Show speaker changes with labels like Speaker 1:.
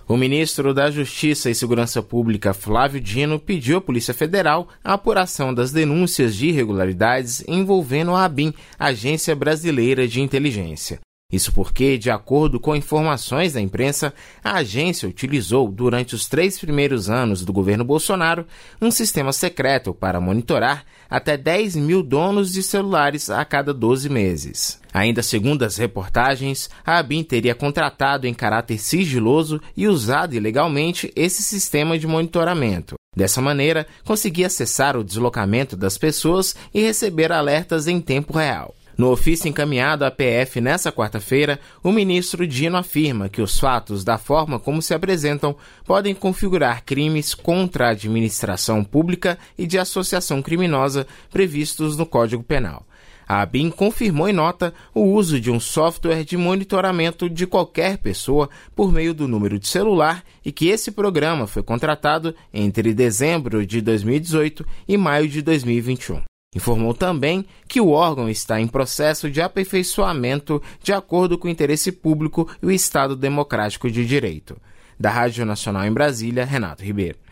Speaker 1: O ministro da Justiça e Segurança Pública, Flávio Dino, pediu à Polícia Federal a apuração das denúncias de irregularidades envolvendo a ABIN, Agência Brasileira de Inteligência. Isso porque, de acordo com informações da imprensa, a agência utilizou, durante os 3 primeiros anos do governo Bolsonaro, um sistema secreto para monitorar até 10 mil donos de celulares a cada 12 meses. Ainda segundo as reportagens, a ABIN teria contratado em caráter sigiloso e usado ilegalmente esse sistema de monitoramento. Dessa maneira, conseguia acessar o deslocamento das pessoas e receber alertas em tempo real. No ofício encaminhado à PF nesta quarta-feira, o ministro Dino afirma que os fatos, da forma como se apresentam, podem configurar crimes contra a administração pública e de associação criminosa previstos no Código Penal. A ABIN confirmou em nota o uso de um software de monitoramento de qualquer pessoa por meio do número de celular e que esse programa foi contratado entre dezembro de 2018 e maio de 2021. Informou também que o órgão está em processo de aperfeiçoamento de acordo com o interesse público e o Estado Democrático de Direito. Da Rádio Nacional em Brasília, Renato Ribeiro.